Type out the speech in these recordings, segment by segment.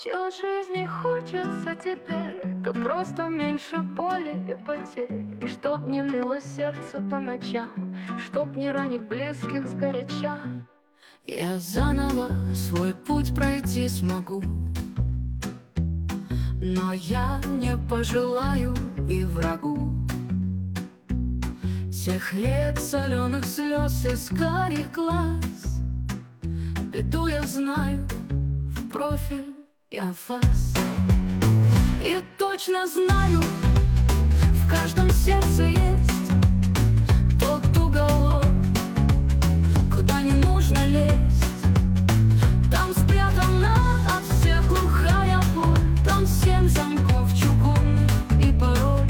Чего жизни хочется теперь, то просто меньше боли и потерь. И чтоб не ныло сердце по ночам, чтоб не ранить близких сгоряча. Я заново свой путь пройти смогу, но я не пожелаю и врагу тех лет соленых слез из карих глаз. Беду я знаю в профиль я вас, и точно знаю, в каждом сердце есть тот уголок, куда не нужно лезть. Там спрятана от всех глухая боль, там 7 замков чугунных и пароль.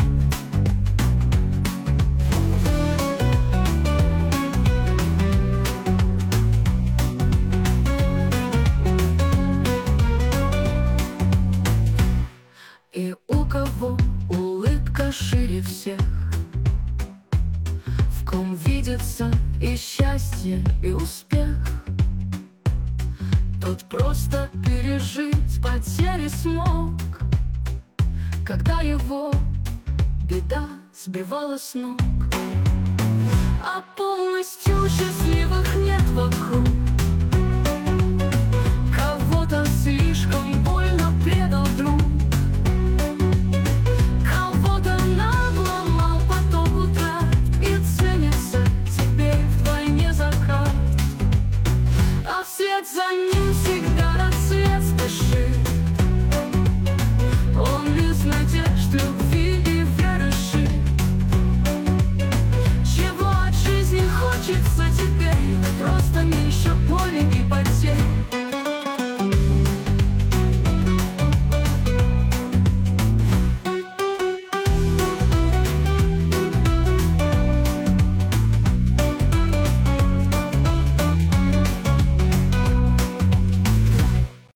И у кого улыбка шире всех, в ком видится и счастье, и успех, тот просто пережить потери смог, когда его беда сбивала с ног. А полностью счастливых нет вокруг.